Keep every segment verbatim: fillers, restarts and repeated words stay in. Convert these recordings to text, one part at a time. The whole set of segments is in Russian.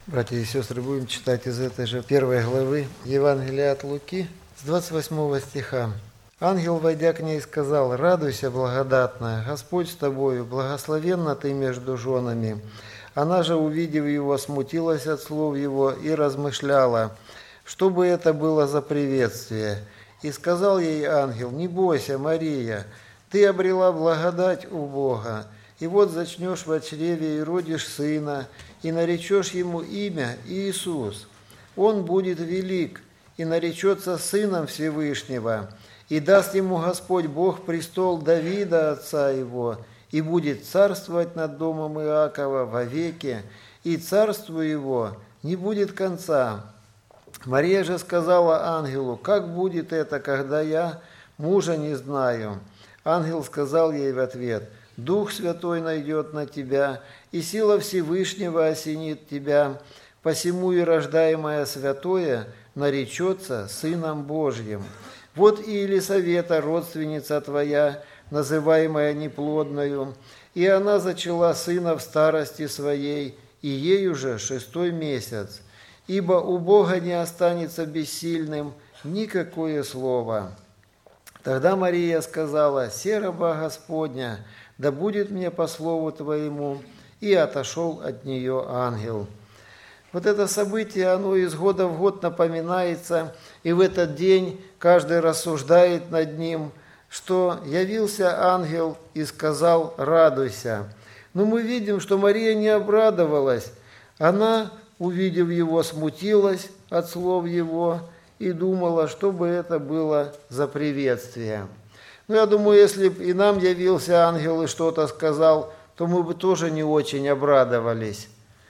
Братья и сестры, будем читать из этой же первой главы Евангелия от Луки с двадцать восьмого стиха. «Ангел, войдя к ней, сказал: „Радуйся, благодатная, Господь с тобою, благословенна ты между женами“. Она же, увидев его, смутилась от слов его и размышляла, что бы это было за приветствие. И сказал ей ангел: „Не бойся, Мария, ты обрела благодать у Бога, и вот зачнешь в чреве и родишь сына, и наречешь ему имя Иисус. Он будет велик, и наречется сыном Всевышнего, и даст ему Господь Бог престол Давида, отца его, и будет царствовать над домом Иакова вовеки, и царству его не будет конца“. Мария же сказала ангелу: „Как будет это, когда я мужа не знаю?“ Ангел сказал ей в ответ: „Дух Святой найдет на тебя, и сила Всевышнего осенит тебя, посему и рождаемое святое наречется Сыном Божьим. Вот и Елисавета, родственница твоя, называемая неплодною, и она зачала сына в старости своей, и ей уже шестой месяц. Ибо у Бога не останется бессильным никакое слово“. Тогда Мария сказала: „Се раба Господня, да будет мне по слову твоему“, и отошел от нее ангел. Вот это событие, оно из года в год напоминается, и в этот день каждый рассуждает над ним, что явился ангел и сказал: „Радуйся“. Но мы видим, что Мария не обрадовалась. Она, увидев его, смутилась от слов его и думала, что бы это было за приветствие. Но я думаю, если бы и нам явился ангел и что-то сказал, то мы бы тоже не очень обрадовались.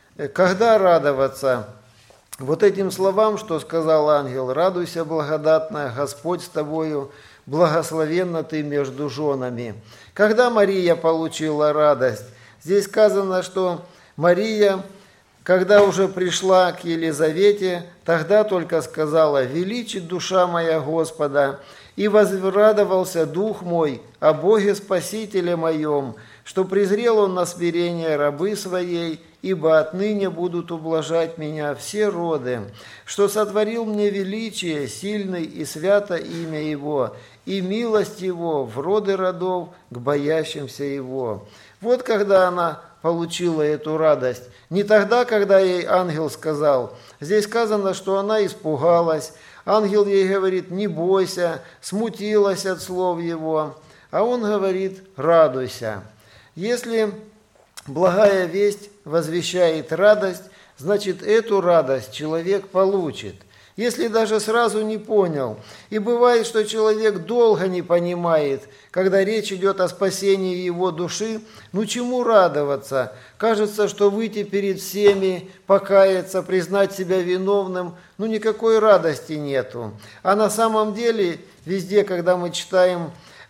Когда радоваться? Вот этим словам, что сказал ангел: „Радуйся, благодатная, Господь с тобою, благословенна ты между женами“. Когда Мария получила радость? Здесь сказано, что Мария, когда уже пришла к Елизавете, тогда только сказала: „Величит душа моя Господа, и возрадовался дух мой о Боге Спасителе моем, что презрел он на смирение рабы своей, ибо отныне будут ублажать меня все роды, что сотворил мне величие, сильный и свято имя его, и милость его в роды родов к боящимся его“. Вот когда она получила эту радость. Не тогда, когда ей ангел сказал. Здесь сказано, что она испугалась. Ангел ей говорит: „Не бойся“, смутилась от слов его. А он говорит: „Радуйся“. Если благая весть возвещает радость, значит, эту радость человек получит. Если даже сразу не понял, и бывает, что человек долго не понимает, когда речь идет о спасении его души, ну чему радоваться? Кажется, что выйти перед всеми, покаяться, признать себя виновным, ну никакой радости нету. А на самом деле, везде, когда мы читаем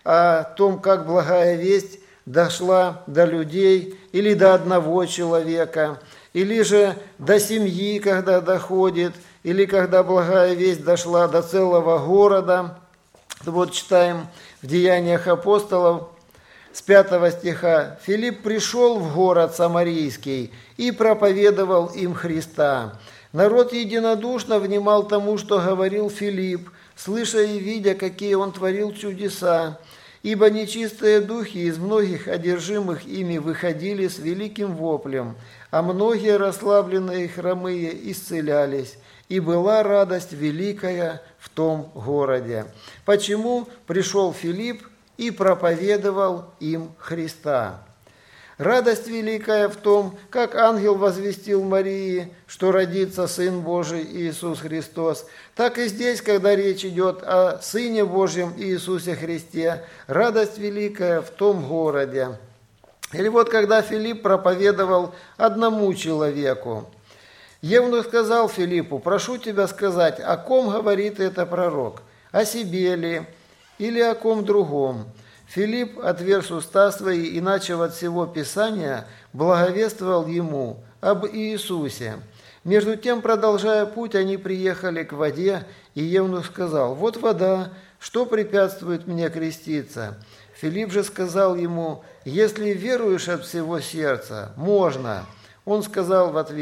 о том, как благая весть дошла до людей, или до одного человека, или же до семьи, когда доходит, или когда благая весть дошла до целого города. Вот читаем в Деяниях апостолов с пятого стиха: „Филипп пришел в город Самарийский и проповедовал им Христа. Народ единодушно внимал тому, что говорил Филипп, слыша и видя, какие он творил чудеса. Ибо нечистые духи из многих одержимых ими выходили с великим воплем, а многие расслабленные и хромые исцелялись, и была радость великая в том городе“. Почему пришел Филипп и проповедовал им Христа? Радость великая в том, как ангел возвестил Марии, что родится Сын Божий Иисус Христос, так и здесь, когда речь идет о Сыне Божьем Иисусе Христе, радость великая в том городе. Или вот когда Филипп проповедовал одному человеку. Евнух сказал Филиппу: „Прошу тебя сказать, о ком говорит это пророк, о себе ли или о ком другом?“ Филипп, отверз уста свои и, начав от всего Писания, благовествовал ему об Иисусе. Между тем, продолжая путь, они приехали к воде, и Евнух сказал: „Вот вода, что препятствует мне креститься?“ Филипп же сказал ему: „Если веруешь от всего сердца, можно“. Он сказал в ответ: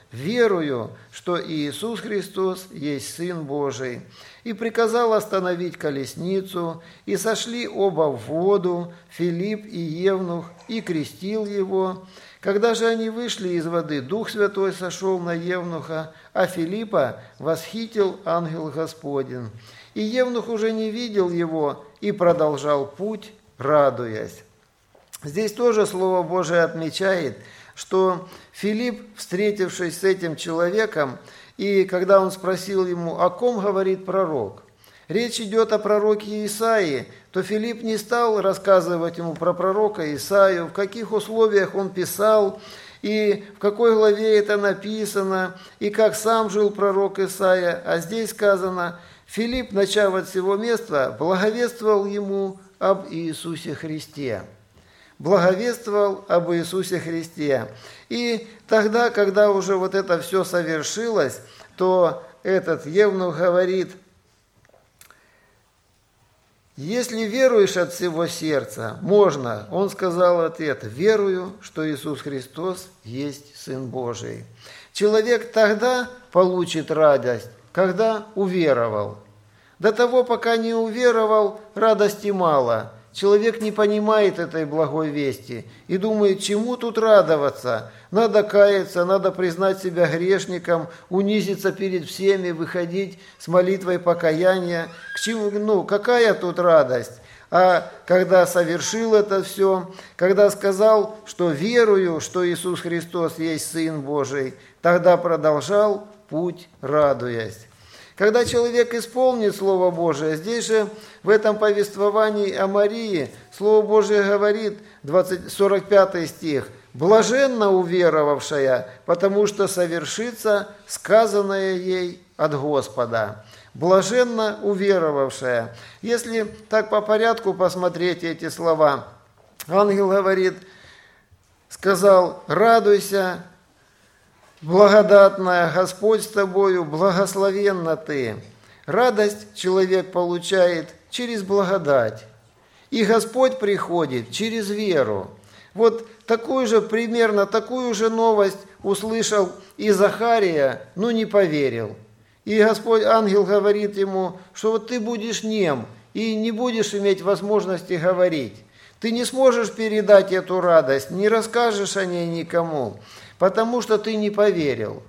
верую, что Иисус Христос есть Сын Божий. И приказал остановить колесницу, и сошли оба в воду, Филипп и Евнух, и крестил его. Когда же они вышли из воды, Дух Святой сошел на Евнуха, а Филиппа восхитил ангел Господень. И Евнух уже не видел его и продолжал путь, радуясь. Здесь тоже Слово Божие отмечает, что Филипп, встретившись с этим человеком, и когда он спросил ему, о ком говорит пророк, речь идет о пророке Исаии, то Филипп не стал рассказывать ему про пророка Исаию, в каких условиях он писал, и в какой главе это написано, и как сам жил пророк Исаия. А здесь сказано, Филипп, начав от сего места, благовествовал ему об Иисусе Христе. Благовествовал об Иисусе Христе. И тогда, когда уже вот это все совершилось, то этот Евнух говорит, если веруешь от всего сердца, можно. Он сказал ответ, верую, что Иисус Христос есть Сын Божий. Человек тогда получит радость, когда уверовал. До того, пока не уверовал, радости мало. Человек не понимает этой благой вести и думает, чему тут радоваться. Надо каяться, надо признать себя грешником, унизиться перед всеми, выходить с молитвой покаяния. К чему, ну, какая тут радость? А когда совершил это все, когда сказал, что верую, что Иисус Христос есть Сын Божий, тогда продолжал путь, радуясь. Когда человек исполнит Слово Божие, здесь же в этом повествовании о Марии Слово Божие говорит, сорок пятый стих, «Блаженна уверовавшая, потому что совершится сказанное ей от Господа». Блаженна уверовавшая. Если так по порядку посмотреть эти слова, ангел говорит, сказал, «Радуйся, благодатная, Господь с тобою, благословенна ты». Радость человек получает через благодать. И Господь приходит через веру. Вот такую же, примерно такую же новость услышал и Захария, но не поверил. И Господь, ангел говорит ему, что вот ты будешь нем и не будешь иметь возможности говорить. Ты не сможешь передать эту радость, не расскажешь о ней никому, потому что ты не поверил.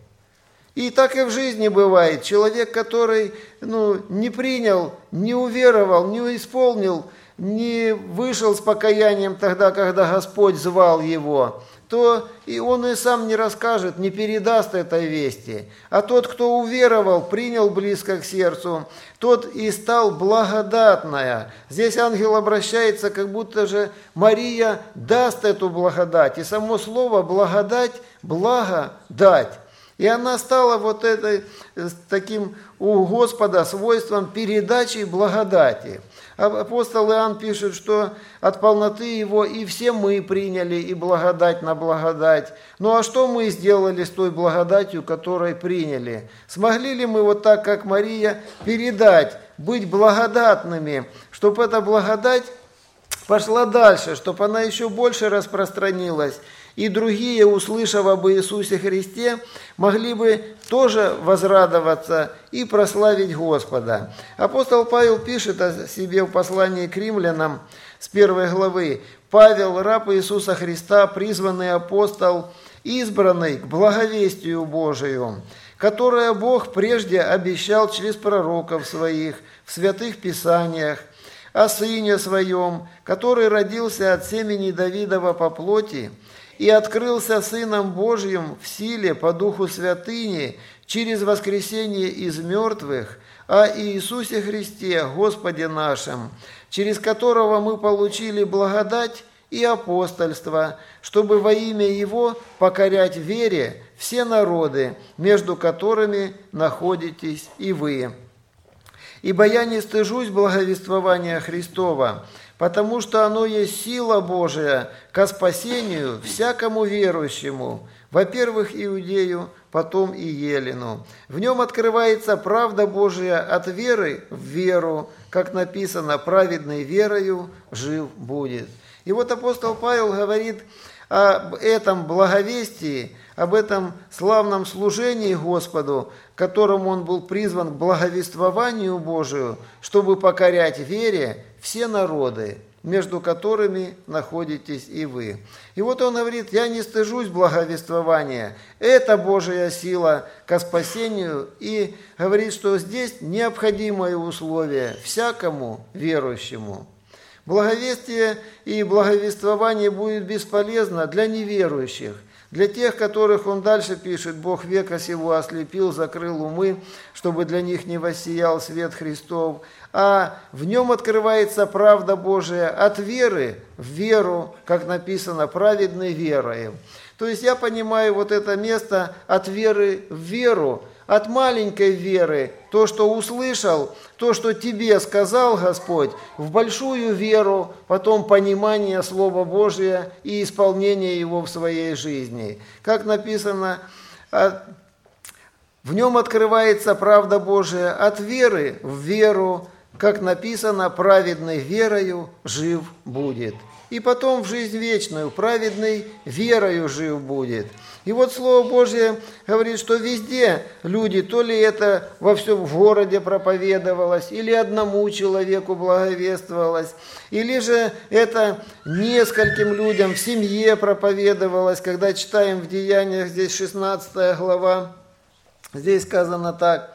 И так и в жизни бывает. Человек, который ну, не принял, не уверовал, не исполнил, не вышел с покаянием тогда, когда Господь звал его, то и он и сам не расскажет, не передаст этой вести. А тот, кто уверовал, принял близко к сердцу, тот и стал благодатная. Здесь ангел обращается, как будто же Мария даст эту благодать. И само слово «благодать» – «благодать». И она стала вот этой, таким у Господа свойством передачи благодати. Апостол Иоанн пишет, что от полноты его и все мы приняли, и благодать на благодать. Ну а что мы сделали с той благодатью, которой приняли? Смогли ли мы вот так, как Мария, передать, быть благодатными, чтобы эта благодать пошла дальше, чтобы она еще больше распространилась? И другие, услышав об Иисусе Христе, могли бы тоже возрадоваться и прославить Господа. Апостол Павел пишет о себе в послании к римлянам с первой главы. «Павел, раб Иисуса Христа, призванный апостол, избранный к благовестию Божию, которое Бог прежде обещал через пророков своих в святых писаниях, о Сыне Своем, который родился от семени Давидова по плоти, и открылся Сыном Божьим в силе по Духу Святыни через воскресение из мертвых, о Иисусе Христе, Господе нашим, через которого мы получили благодать и апостольство, чтобы во имя Его покорять вере все народы, между которыми находитесь и вы. Ибо я не стыжусь благовествования Христова, потому что оно есть сила Божия ко спасению всякому верующему, во-первых, иудею, потом и елену. В нем открывается правда Божия от веры в веру, как написано, праведной верою жив будет». И вот апостол Павел говорит об этом благовестии, об этом славном служении Господу, которому он был призван к благовествованию Божию, чтобы покорять вере все народы, между которыми находитесь и вы. И вот он говорит: я не стыжусь благовествования, это Божья сила ко спасению, и говорит, что здесь необходимое условие всякому верующему. Благовестие и благовествование будет бесполезно для неверующих, для тех, которых он дальше пишет: Бог века сего ослепил, закрыл умы, чтобы для них не воссиял свет Христов, а в нем открывается правда Божия от веры в веру, как написано, праведной верою. То есть я понимаю вот это место от веры в веру, от маленькой веры, то, что услышал, то, что тебе сказал Господь, в большую веру, потом понимание Слова Божия и исполнение его в своей жизни. Как написано, в нем открывается правда Божия от веры в веру, как написано, праведной верою жив будет. И потом в жизнь вечную, праведной верою жив будет. И вот Слово Божье говорит, что везде люди, то ли это во всем в городе проповедовалось, или одному человеку благовествовалось, или же это нескольким людям в семье проповедовалось. Когда читаем в Деяниях, здесь шестнадцатая глава, здесь сказано так: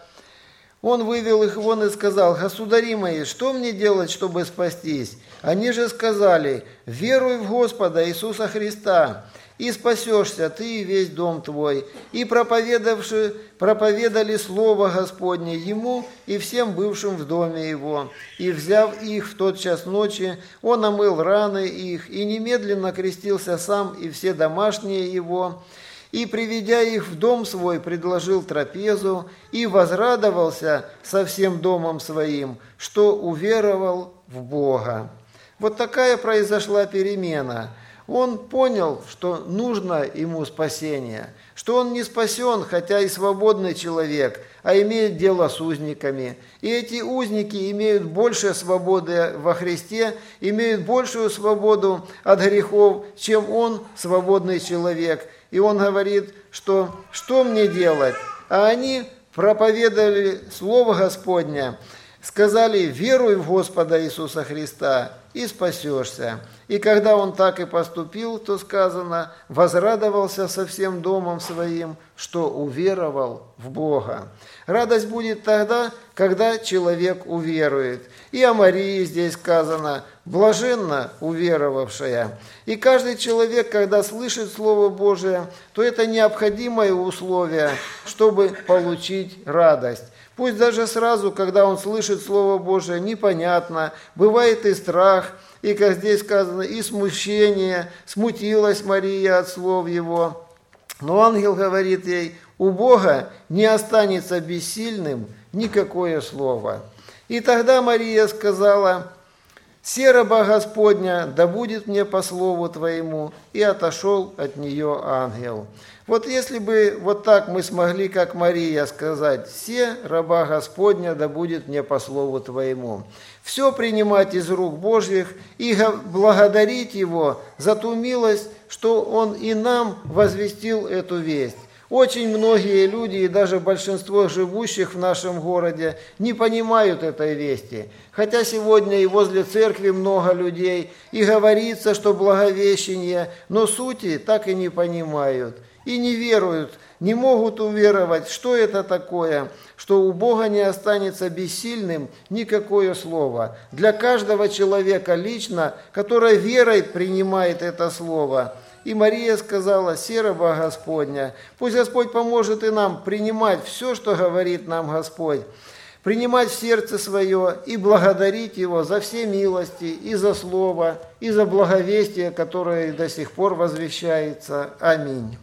он вывел их вон и сказал: «Государи мои, что мне делать, чтобы спастись?» Они же сказали: «Веруй в Господа Иисуса Христа, и спасешься ты и весь дом твой». И проповедавши, проповедали Слово Господне ему и всем бывшим в доме его. И, взяв их в тот час ночи, он омыл раны их, и немедленно крестился сам и все домашние его. И, приведя их в дом свой, предложил трапезу и возрадовался со всем домом своим, что уверовал в Бога. Вот такая произошла перемена. Он понял, что нужно ему спасение, что он не спасен, хотя и свободный человек, а имеет дело с узниками. И эти узники имеют больше свободы во Христе, имеют большую свободу от грехов, чем он, свободный человек. И он говорит, что что мне делать? А они проповедовали Слово Господне, сказали: веруй в Господа Иисуса Христа и спасешься. И когда он так и поступил, то сказано, возрадовался со всем домом своим, что уверовал в Бога. Радость будет тогда, когда человек уверует. И о Марии здесь сказано: блаженна уверовавшая. И каждый человек, когда слышит Слово Божие, то это необходимое условие, чтобы получить радость. Пусть даже сразу, когда он слышит Слово Божие, непонятно, бывает и страх, и, как здесь сказано, и смущение, смутилась Мария от слов его. Но ангел говорит ей: у Бога не останется бессильным никакое слово. И тогда Мария сказала: «Се раба Господня, да будет мне по слову Твоему», и отошел от нее ангел. Вот если бы вот так мы смогли, как Мария, сказать: «Се раба Господня, да будет мне по слову Твоему», все принимать из рук Божьих и благодарить Его за ту милость, что Он и нам возвестил эту весть. Очень многие люди, и даже большинство живущих в нашем городе, не понимают этой вести. Хотя сегодня и возле церкви много людей, и говорится, что благовещение, но сути так и не понимают. И не веруют, не могут уверовать, что это такое, что у Бога не останется бессильным никакое слово. Для каждого человека лично, который верой принимает это слово. И Мария сказала: «Се раба Господня». Пусть Господь поможет и нам принимать все, что говорит нам Господь, принимать в сердце свое и благодарить Его за все милости, и за Слово, и за благовестие, которое до сих пор возвещается. Аминь.